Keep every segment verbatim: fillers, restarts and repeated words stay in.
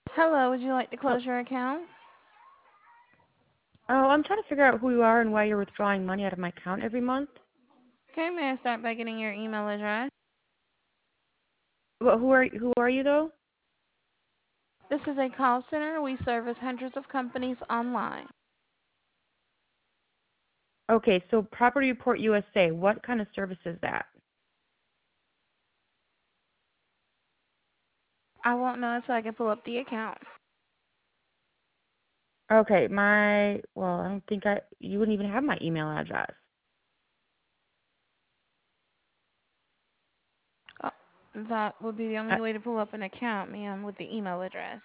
Hello, would you like to Oh, close your account? oh, I'm trying to figure out who you are and why you're withdrawing money out of my account every month. Okay, may I start by getting your email address? Well, who are who are you though? This is a call center. We service hundreds of companies online. Okay, so Property Report U S A. What kind of service is that? I won't know until I can pull up the account. Okay, my well, I don't think I you wouldn't even have my email address. Oh, that would be the Uh, only way to pull up an account, ma'am, with the email address.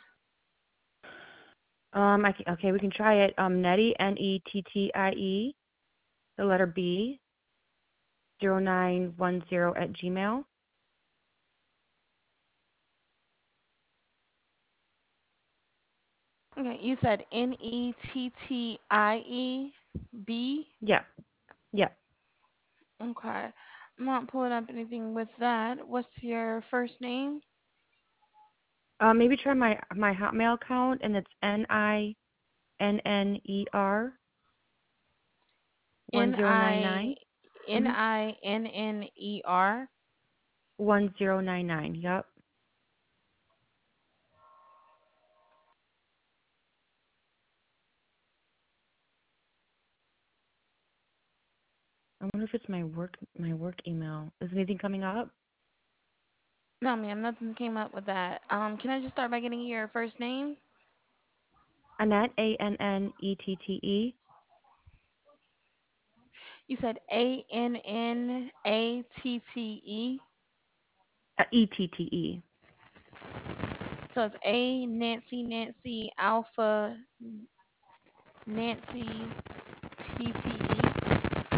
um, I can, okay, we can try it. Um, Nettie N E T T I E, the letter B, zero nine one zero at Gmail. Okay, you said N E T T I E B? Yeah, yeah. Okay. I'm not pulling up anything with that. What's your first name? Um, maybe try my my Hotmail account, and it's N I N N E R one N zero nine I nine. N Mm-hmm. I N N E R. One zero nine nine. Yep. I wonder if it's my work my work email. Is anything coming up? No, ma'am, nothing came up with that. Um, can I just start by getting your first name? Annette, A N N E T T E. You said A N N A T T E. Uh, E T T E. So it's A Nancy Nancy Alpha Nancy T T E.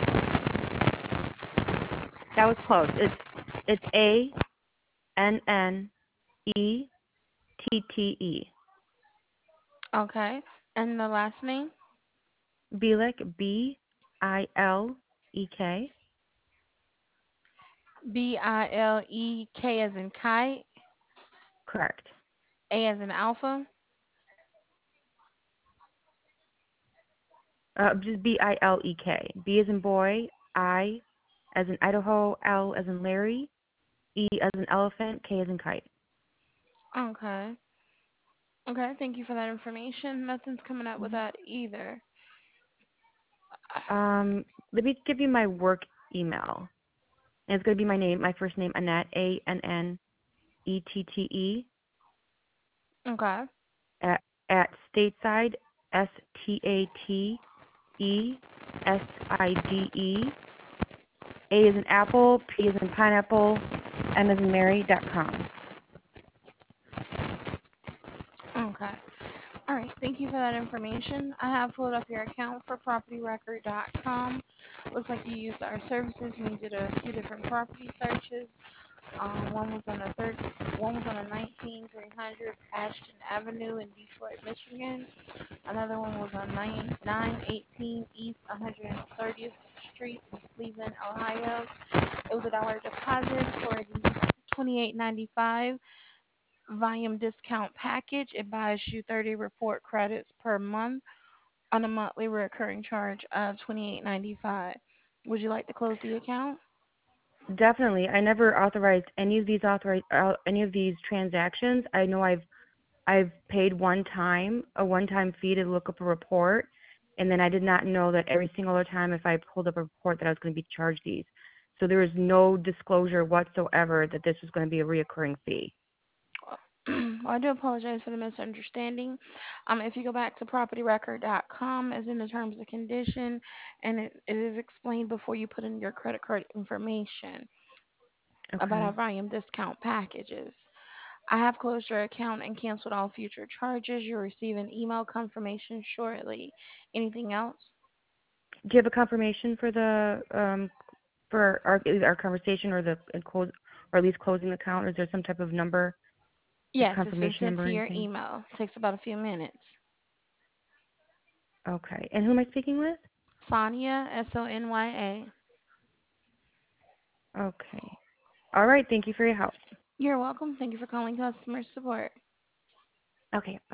That was close. It's it's A N N E T T E. Okay. And the last name? Bielek, B I L E K. B I L E K as in kite, Correct. A as in alpha. Uh, just B I L E K. B as in boy, I as in Idaho, L as in Larry, E as in elephant, K as in kite. Okay. Okay, thank you for that information. Nothing's coming up with Mhm. that either. Um, let me give you my work email. And it's going to be my name, my first name, Annette, A N N E T T E, Okay. at, at stateside, S T A T E S I D E, A as in apple, P as in pineapple, M as in Mary, dot com. Okay. All right, thank you for that information. I have pulled up your account for property record dot com. Looks like you used our services and you did a few different property searches. Um, one was on a third, one was on a nineteen three hundred Ashton Avenue in Detroit, Michigan. Another one was on nine eighteen East one hundred thirtieth Street in Cleveland, Ohio. It was a dollar deposit for the twenty-eight ninety-five volume discount package. It buys you thirty report credits per month on a monthly recurring charge of twenty-eight ninety-five. Would you like to close the account? Definitely. I never authorized any of these authorize uh, any of these transactions. I know I've I've paid one time a one-time fee to look up a report, and then I did not know that every single other time if I pulled up a report that I was going to be charged these. So there was no disclosure whatsoever that this was going to be a reoccurring fee. Well, I do apologize for the misunderstanding. Um, if you go back to property record dot com, as in the terms and condition, and it, it is explained before you put in your credit card information about Okay. our volume discount packages. I have closed your account and canceled all future charges. You'll receive an email confirmation shortly. Anything else? Do you have a confirmation for the um for our our conversation or the and close or at least closing the account? Or is there some type of number, like Yes, it's been confirmation sent number or to your anything? email. Takes about a few minutes. Okay. And who am I speaking with? Sonya, S O N Y A. Okay. All right. Thank you for your help. You're welcome. Thank you for calling customer support. Okay.